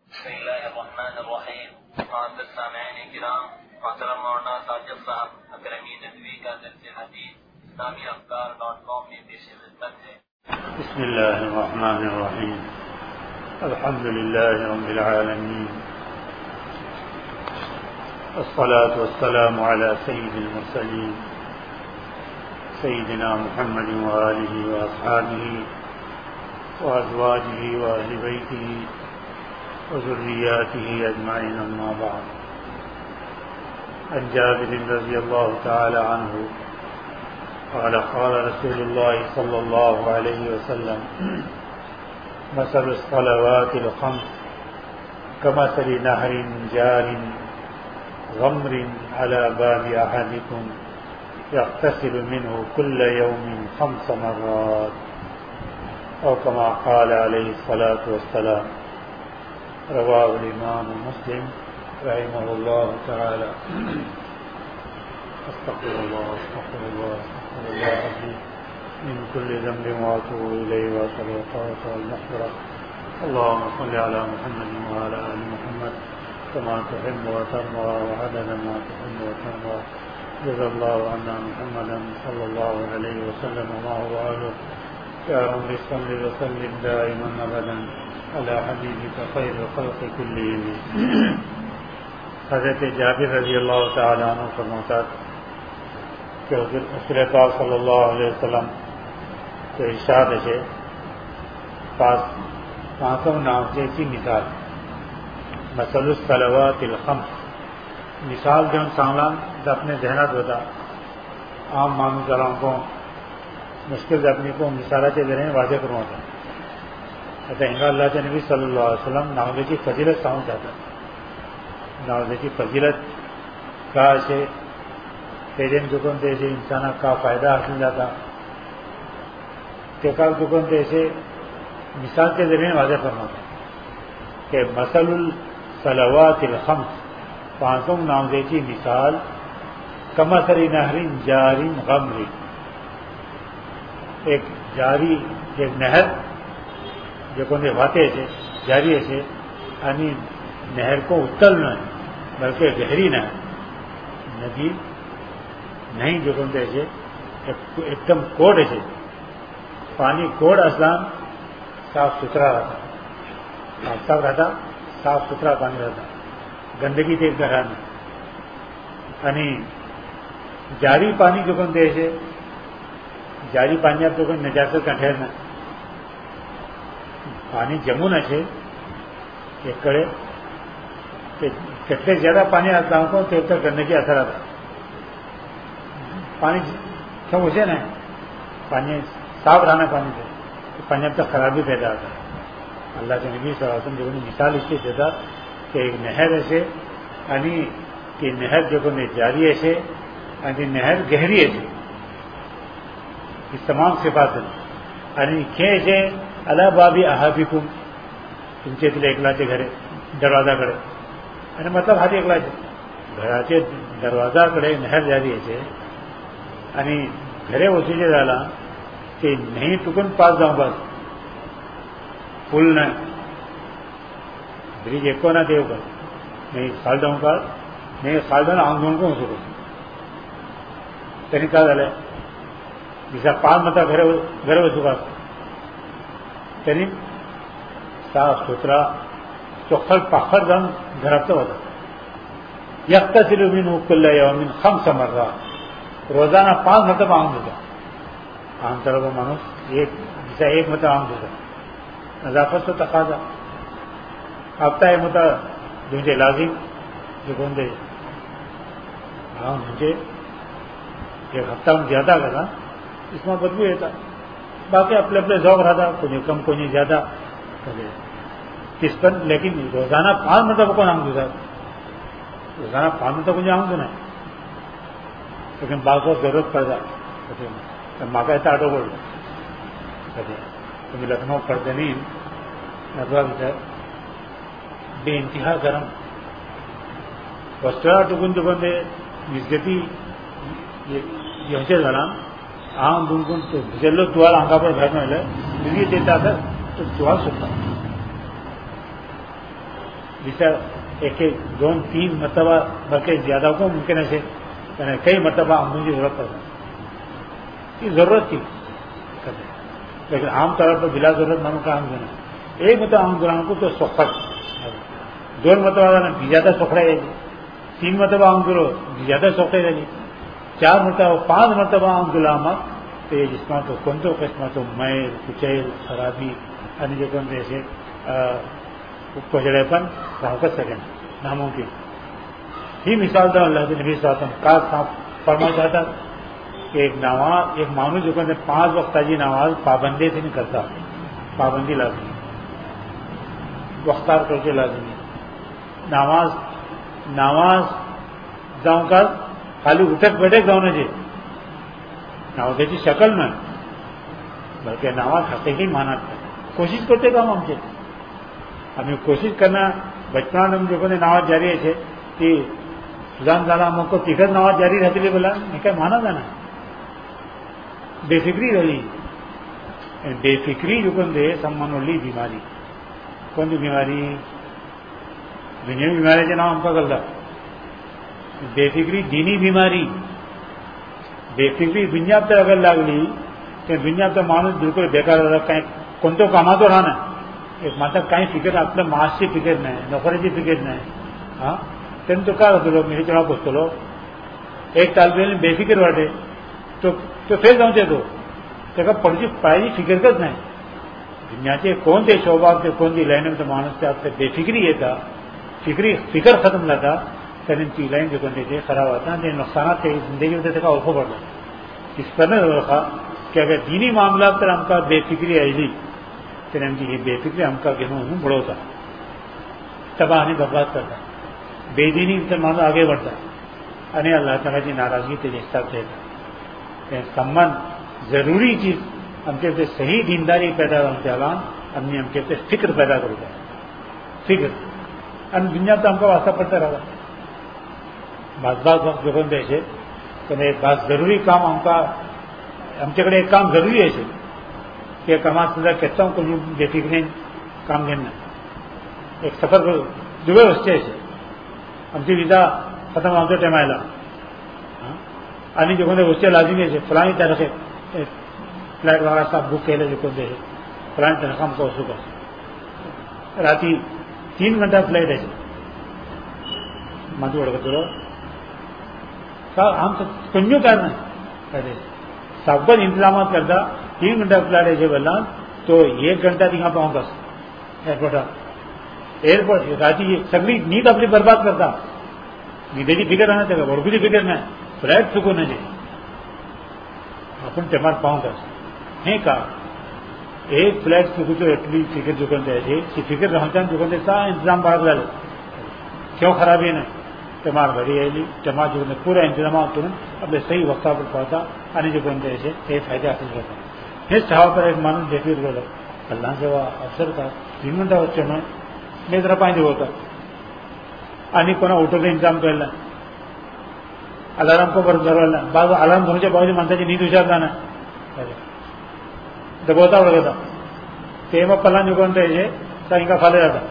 بسم الله الرحمن الرحیم. معزز سامعین کرام، محترم مولانا ساجد صاحب اکرمی ندوی کا درس حدیث اسلامیافکار.com میں پیش خدمت ہے. بسم الله الرحمن الرحیم. الحمد لله رب العالمين، والصلاة والسلام على سيد المرسلين سيدنا محمد وآله وأصحابه وأزواجه وأهل بيته وذرياته أجمعين، أما بعد. عن جابر رضي الله تعالى عنه قال قال رسول الله صلى الله عليه وسلم: مثل الصلوات الخمس كمثل نهر جار غمر على باب أحدكم يغتسل منه كل يوم 5 مرات، أو كما قال عليه الصلاة والسلام. رواه الإمام مسلم رحمه الله تعالى. استغفر الله استغفر الله استغفر الله ربي من كل ذنب وأتوب إليه وأسأل العفو والمغفرة. اللهم صل على محمد وعلى آل محمد كما تحب وترضى وعدد ما تحب وترضى. جزا الله عنا محمدا صلى الله عليه وسلم وما هو أهله. يا رب صل وسلم دائما أبدا على حبيبك خير الخلق كلهم. حضرت جابر رضی اللہ تعالیٰ عنہ فرماتا کہ رسول پاک صلی اللہ علیہ وسلم کے ارشاد ہے پانچوں نام جیسی مثال مثل الصلوات الخمس، مثال جو ساملان اپنے ذہنات ہوتا عام معمول کلام کو مشکل اپنی کو مثالات کے ذریعے واضح کرواتا ہے. اللہ کے نبی صلی اللہ علیہ وسلم ناولے کی فضیلت سامنے چاہتا ہے. ناولے کی فضیلت کا اسے تیرین دکن دے سے انسان کا فائدہ حاصل جاتا ٹیکال دکن دے سے مثال کے ذریعے واضح فرماتا ہے کہ مثل الصلوات الخمس، پانچوں ناولے کی مثال کمثل نہر جار غمر، ایک جاری ایک نہر جو کونے واتے سے جاری ہے یعنی نہر کو اتل نہ بلکہ گہری نہ ندی نہیں جو کونے سے ایک دم کوڑ ہے پانی کوڑ اسلام صاف ستھرا رہتا صاف رہتا صاف ستھرا پانی رہتا گندگی دیکھ کر رہنا یعنی جاری پانی جو کونے سے جاری پانی آپ تو کوئی نجاست کا ٹھہرنا پانی جمون ہے ایک کڑے کتنے زیادہ پانی آتا ہوں کو تو کرنے کی اثر آتا پانی کیوں اسے نا پانی صاف رہنا پانی سے پانی اب تک خرابی پیدا آتا ہے. اللہ کے نبی صلی اللہ علیہ وسلم جو مثال اس کی دیتا کہ ایک نہر ایسے یعنی کہ نہر جو کو جاری ایسے یعنی نہر گہری ایسے اس تمام صفات یعنی کھیچے اللہ بابی احابکم تم چیتلے اکلاچے گھرے دروازہ کڑے یعنی مطلب ہر اکلاچے گھراچے دروازہ کڑے نہر جاری ہے یعنی گھرے اسی سے ڈالا کہ نہیں ٹکن پاس جاؤں بس پھول نہ برج ایک کو نہ دے اوپر نہیں کھال جاؤں کا نہیں کھال جانا آنگ دوں کو اسے کو طریقہ ڈالے جیسا پان متا گھر ہو چکا یعنی صاف ستھرا چوکھل پاخر دم گھر تو ہوتا یغتسل منه كل يوم 5 مرات، روزانہ 5 مرتبہ آنگ دھوتا عام طرح کو مانوس ایک جیسا ایک مرتبہ آنگ دھوتا نظافت تو تقاضا ہفتہ ایک مرتبہ دھوتے لازم جو کون دے آنگ دھوتے ایک ہفتہ میں زیادہ کرنا اس میں بدبو رہتا باقی اپنے اپنے ذوق رہتا کوئی کم کوئی زیادہ کس پر لیکن روزانہ 5 مرتبہ کون آنگ دھوتا روزانہ 5 مرتبہ کچھ آنگ دھونا لیکن بعض وقت ضرورت پڑ جائے ماں کا اتنا آٹو بول تمہیں لکھنؤ پڑتے نہیں ندوا بے انتہا گرم وسطرا ٹکن ٹکن دے نسگتی یہ جانا آم گنگن تو بھجلو دوال آنگا پر گھر میں لے دیتا تھا تو دوال سکتا جیسا ایک دو تین مرتبہ بلکہ زیادہ کو ممکن ہے کئی مرتبہ آمدنی کی ضرورت پڑتا یہ ضرورت تھی لیکن عام طور پر بلا ضرورت مانو کا آمدن ایک مرتبہ آمدن کو تو سوکھٹ دو مرتبہ زیادہ سوکھڑا ہے تین مرتبہ آمدرو زیادہ سوکھے رہی چار مرتبہ پانچ مرتبہ آمدلامہ تو یہ جس میں تو کون تو قسم تو میل کچیل خرابی ان جو کون سے پن رحمت سکیں ناممکن ہی مثال تھا اللہ کے نبی صلی اللہ علیہ وسلم کا فرما چاہتا کہ ایک معمول جو کہتے 5 وقت کی نماز پابندی سے نہیں کرتا پابندی لازمی وختار کر کے لازمی نماز جاؤں کا خالی اٹھک بیٹھک جاؤں جی نمازی شکل میں بلکہ نماز حقیقی مانا کوشش کرتے کام ہم سے ہمیں کوشش کرنا بچپن ہم جو نماز جاری ہے کہ سجان زیادہ ہم کو تیکھت نماز جاری رہتی ہے بولا کیا مانا جانا بے فکری رہی بے فکری جو کون دے سمان لی بیماری کون سی بیماری دنیا بیماری کے نام ہم کا غلط بے فکری دینی بیماری بے فکری دنیا پہ اگر لگلی کہ دنیا پہ مانو بالکل بیکار ہو رہا کہیں کون تو کما تو رہا نا ایک مطلب کہیں فکر اپنے معاش کی فکر نہیں نوکری کی فکر نہیں ہاں تین تو کیا ہوتے لوگ میرے چڑھا پوچھتے لوگ ایک طالب علم بے فکر بیٹھے تو پھر پہنچے تو پڑھی پڑھائی فکر کر نہیں دنیا کے کون سے شعبہ سے کون سی لائن میں تو مانس سے آپ سے بے فکری یہ تھا فکر ختم رہتا تین کی لائن جو کون تھے خراب ہوتا ہے نقصانات تھے زندگی میں تھے کا اوپر پڑ رہا اس پر نہیں رکھا کہ اگر دینی معاملات پر ہم کا بے فکری آئی تین ہم کی یہ بے فکری ہم کا گہنوں ہوں بڑھوتا تباہ نہیں برباد کرتا بے دینی سے مانو آگے بڑھتا انہیں اللہ تعالیٰ کی ناراضگی سے حصہ دیتا سمن ضروری چیز ہم کہتے صحیح دینداری پیدا کرتے ہم کہتے فکر پیدا کرتا فکر ان دنیا تو ہم کا واسطہ پڑتا رہا بعض وقت جو بندے سے بعض ضروری کام ہم کا ہم کے ایک کام ضروری ہے کہ کما سزا کہتا ہوں کوئی بے فکر کام لینا ایک سفر کو دبئی وستے سے ہم سے ویزا ختم ہوتے ٹائم آئے جو بندے وستے لازمی ہے فلانی طرح فلائٹ وغیرہ سب بک کہلے جو بندے فلانی طرح ہم کو اس رات 3 گھنٹہ فلائٹ ہے مجھے اڑ کے چلو ہم کنجو کرنا سب کا انتظامات کرتا 3 گھنٹہ فلائٹ ہے بولنا تو 1 گھنٹہ یہاں پہنچ گا ایئرپورٹ رات سگلی نیند اپنی برباد کرتا نیندے کی فکر رہنا چاہیے بڑوں کی فکر نہ فلائٹ سکون ہے اپن ٹماٹ پاؤں گا نہیں کہا ایک فلائٹ سکو تو ایٹلی فکر جو کرتے ہیں فکر رہتا جو کرتے سا انتظام باہر ڈالے کیوں خرابی نہیں ٹماٹ گھڑی ہے ٹماٹ جو پورا انتظامات ترنت اپنے صحیح وقت پر پہنچا آنے جو کرتے ہیں یہ فائدہ حاصل کرتا اس چھاؤ پر ایک مانو دیکھ لو اللہ سے وہ افسر تھا 3 گھنٹہ بچے میں میری طرح پائیں ہوتا آنے کو آٹو کا انتظام کر لیں الارم کو برف دھروا بعض الارم دھونے سے باوجود مانتا جی نیند اشار جانا دبوتا پڑ تھا تیم پلان جو کون رہے ان کا پھالے جاتا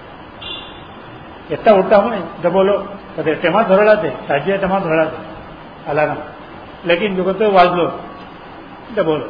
اتنا اٹھتا ہوں دبولو ٹما دھوڑاتے تاجیہ ٹما دھوڑاتے الارم لیکن جو کہتے واج لو دبولو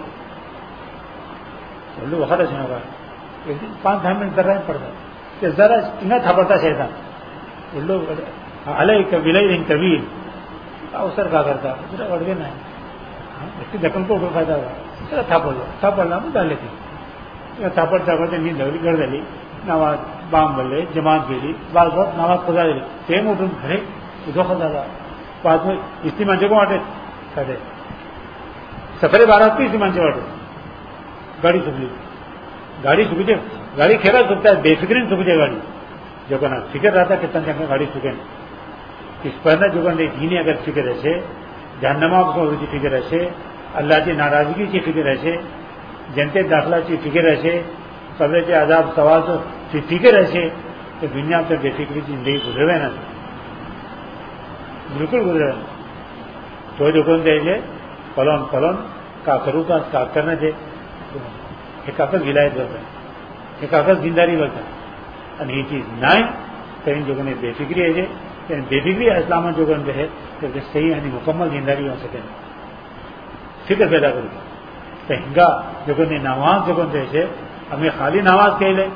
وقت ہے ہوگا 5-10 منٹ در پڑتا ذرا اتنا تھپڑتا شیطان لوگ علیہ ولئی طویل اوسر کا کرتا ذرا بڑھ گیا نا اس کی دکن کو فائدہ ہوگا ذرا تھاپڑ لا ڈال لیتی تھاپڑ نیند لگی گڑ دلی نماز بام بلے جماعت گیلی بعض وقت نماز خدا دلی تیم اٹھوں گھڑے دو خدا تھا بعد میں اسی منچے کو واٹے کھڑے سفر بارات کی اسی منچے واٹے گاڑی سکھے گاڑی کھیلا سکتا ہے بے فکری سکھے گاڑی جو کہنا فکر رہتا کتنا جگہ گاڑی سکھے اس پر جو دینی اگر فکر ہے جہنما کو فکر ہے اللہ کی ناراضگی کی فکر ہے جنتے داخلہ کی فکر ہے قبر کے عذاب سوال تو فکر ہے کہ دنیا سے بے فکری کی زندگی گزرے نا بالکل گزرے تو جو کون دے پلون کا کروں کا کرنا چاہیے ایک ولایت بولتا ہے ایک زنداری بولتا ہے اور یہ چیز نہ ترین جو بے فکری ہے یعنی بے فکری اسلام جو ہے صحیح یعنی مکمل زندگی ہو سکے فکر پیدا کرو تو ہنگا جو نماز جو ہمیں خالی نماز کہہ لے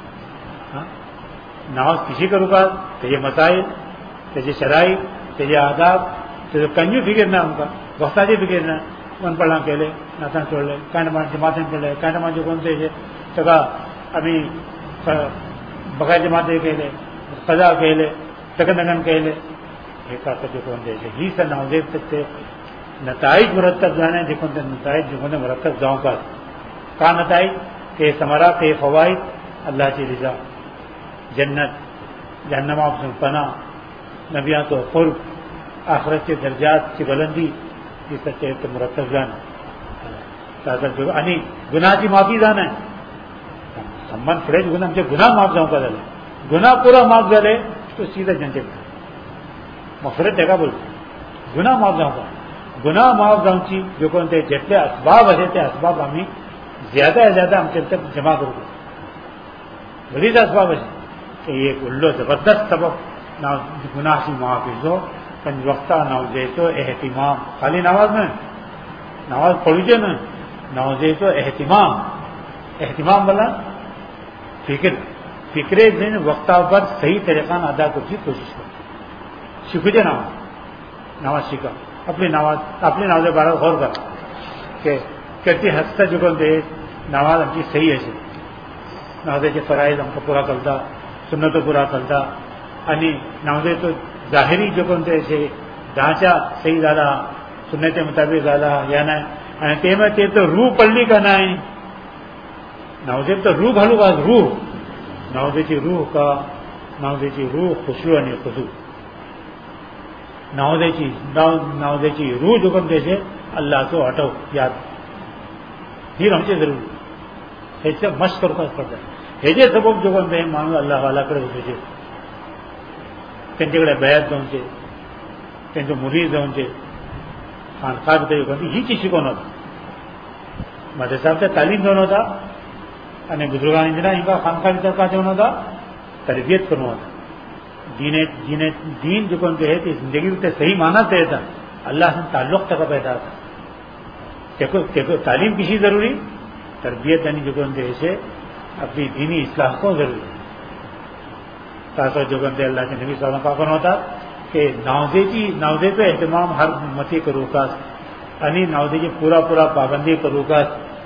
نماز کسی کا رکا تو یہ مسائل تو یہ شرائط تو یہ آداب تو کنجو فکر نہ ان کا وقتاجی فکر نہ من پڑھنا کہہ لے ناتن چھوڑ لے کانٹ مان جماعتیں کہہ لے کانٹ مان جو تکا ابھی بغیر جماعتیں کہہ لے قضا کہہ لے تکنگن کہہ لے یہ کا جو ہی سر نوزیب سکتے نتائج مرتب جانے دیکھو نتائج جو مرتب جاؤں کا نتائج کہ ثمرات کے فوائد اللہ کی رضا جنت جہنم سے پناہ نبیاں تو قرب آخرت کے درجات کی بلندی یہ سچے تو مرتب جانا جو گناہ کی معافی جانا ہے سمبند پڑے گناہ مجھے گناہ معاف جاؤں کا ڈالے گناہ پورا معاف ڈالے تو سیدھا جنتے مفرت جگہ بولتے گناہ معاف جاؤں کا گناہ معاف جاؤں چی جو کہتے جتنے اسباب ہے اسباب ہمیں زیادہ سے زیادہ ہم چلتے جمع کرو گے بڑی سے اسباب ہے کہ یہ کلو زبردست سبب نہ گناہ کی معافی ہو کنج وقتہ نہ دے تو اہتمام خالی نماز میں نماز پڑھیے نا نہ دے تو اہتمام والا فکرے دن وقتہ پر صحیح طریقہ ادا کرنے کی کوشش کرو سیکھے نماز سیکھا اپنی نماز بارہ غور کر کہ کہتی ہنستا جو دے نماز ہم کی صحیح ہے نماز کے فرائض ہم کو پورا کرتا سنت تو پورا کرتا نماز تو ظاہری جو سے ڈھانچہ صحیح زیادہ سننے کے مطابق زیادہ یا نہ تو روح پڑلی کا نہ ہے نماز تو روح گھلو کا روح نماز کی روح کا نماز کی روح خوشبو خوشبو نماز کی روح جو سے اللہ کو ہٹو یاد پھر ہم سے ضرور ایسے مشق کرو پڑتا ہے ہیجے سبب جو مانو اللہ والا کرے ہوتے تنجے بیعت دوں سے تنجو مرید دوں سے خانقاہ بھی یہ چیز سکھونا تھا مدرسہ سے تعلیم دونوں تھا بزرگان انجنا ان کا خانقاہ بھی طرح ہونا تھا تربیت کرنا تھا دین جو ہے زندگی میں صحیح معنی سے تھا اللہ سے تعلق تک پیدا تھا تعلیم کسی ضروری تربیت یعنی جو ایسے اپنی دینی اصلاح کو ضروری تاکہ جو اللہ کے نبی صلی اللہ علیہ وسلم کا کرنا ہوتا کہ نوزے پہ اہتمام ہر متی کو روکا نوزے کی پورا پابندی کو روکا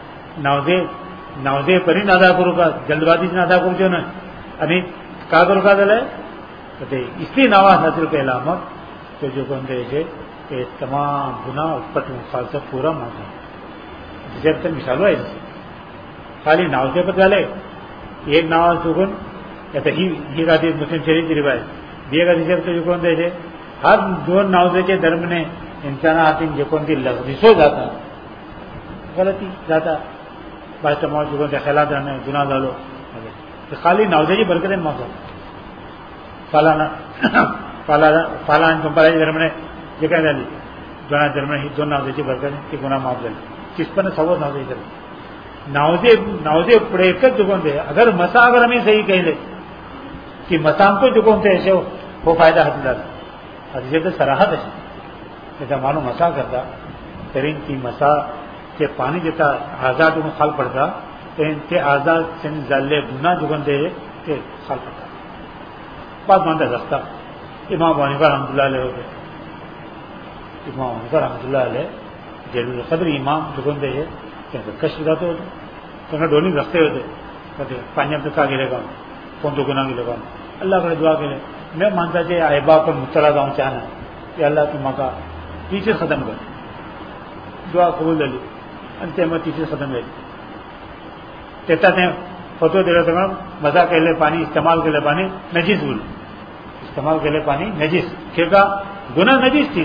نوزے پر ہی نہ ادا کرو کا جلد بازی سے نہ ادا کرو نا کا روکا دل ہے اس لیے نواز حاصل کے علامت تو جو کہ تمام گناہ پٹ مخالفت پورا موجود جب تک مثال ہے خالی نوزے پر ڈالے ایک نواز چکن یا تو یہ کا مسلم شریف کی روایت یہ کا جب تو جو ہر دو نوزے کے درمیان انسان آتی جو لفظ ہو جاتا غلطی جاتا بھائی تمام جو خیالات رہنے گناہ ڈالو خالی نوزے کی برکت موسم فلانا کمپارائی درمیان یہ کہہ ڈالی دونوں درمیان دو نوزے کی برکت کہ گناہ معاف ڈالے کس پر سب نوزے کرے نوزے پڑے کر جو اگر مسا اگر ہمیں صحیح کہہ لے کہ مسام کو جو ایسے وہ فائدہ حاصل کرتا حدیث سراحت ہے جیسا معلوم مسا کرتا ترین کی مسا کے پانی جیتا آزاد میں خال پڑتا تے آزاد سے جالے گناہ جو کہ خال پڑتا بات مانتا رستہ امام حنیفہ رحمۃ اللہ علیہ ہوتے امام حنیفہ رحمۃ اللہ علیہ جلیل القدر امام جو کش بتاتے ہوتے تو ڈولی رستے ہوتے کہتے پانی اب تک کا گرے گا کون تو گناہ گرے گا اللہ کرے دعا کے لیے میں مانتا چاہیے احباب پر مبتلا جاؤں چاہنا کہ اللہ کی ماں کا ٹیچر ختم کر دعا قبول لے لی انت میں ٹیچر ختم لے لی کہتا تھے فتو دے رہے تھے مزہ کے لیے پانی استعمال کے لیے پانی نجیس بول استعمال کے لیے پانی نجیس کہ گناہ نجیس چیز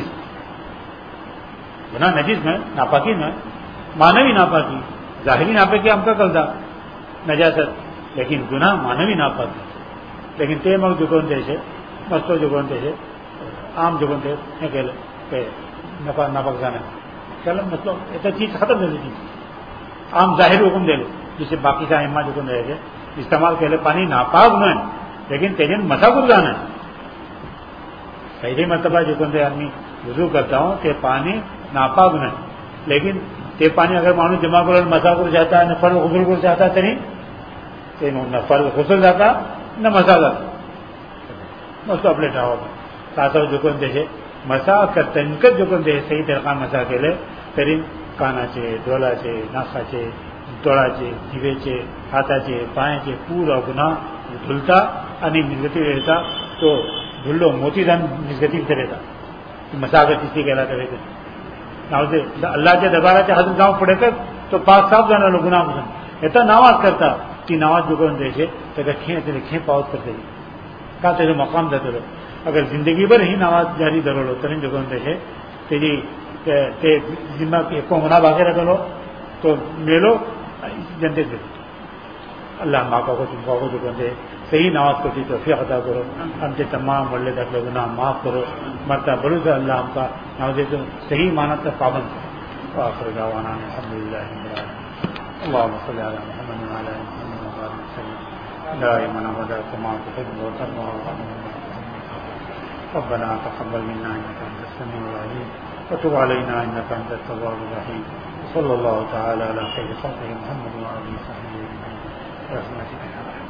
گناہ نجیس میں ناپاکی میں مانوی ناپاکی ظاہری ناپاکی ہم کا کرتا نجاست لیکن گناہ مانوی ناپاکی لیکن تے مگ جو سے مستو جو عام جو ناپاک جانا چلو مطلب ایسا چیز ختم دے دی عام ظاہر حکم دے لے جسے باقی کا اما جو رہے گے استعمال کے لیے پانی ناپاک میں لیکن تیرین مسا گردانا ہے پہلی مرتبہ جو کہتے آدمی وضو کرتا ہوں تے پانی ناپاک نہ لیکن تے پانی اگر مانو جمع کرو مسا کر جاتا ہے نہ فرض غسل کر جاتا تری نہ فرض غسل جاتا نہ مسا جاتا اس کو اپنے ٹھاؤ ساتھ جو کہتے ہیں مسا کا تنکت جو کہتے ہیں صحیح طریقہ مسا کے لیے ترین کانا چے ڈولا چے ناخا چے توڑا چے جیوے چے ہاتھا چے پائیں چے پورا گناہ دھلتا انی نسگتی رہتا تو دھلو موتی دان نسگتی سے رہتا مساغت اسی کہلاتا رہتے اللہ کے دربارہ سے حضرت گاؤں پڑے تک تو پاک صاحب جانا لوگ گناہ پسند اتنا نواز کرتا کہ نواز جو کون دے سے کھیں پاؤت کرتے کہا تیرے مقام دیتے رہو اگر زندگی بھر ہی نواز جاری درو لو ترین جو کون دے سے تیری ذمہ کو گناہ باقی رکھ لو تو میلو جنتے دے اللہ ماں کا تم کو جو کہتے صحیح نواز کرتی توفیق عطا کرو ہم سے تمام ولے تک گناہ معاف کرو مرتا بڑو سے اللہ ہم کا نواز تو صحیح معنی کا پابند کرو آخر دعوانا الحمد للہ اللهم صل على محمد وعلى ال محمد وبارك وسلم دائما ابدا كما تحب وترضى ربنا تقبل منا انك انت السميع العليم وتب علينا انك انت التواب الرحيم صلى الله تعالى على خير خلقه محمد وعلى اله وصحبه اجمعين برحمتك يا رب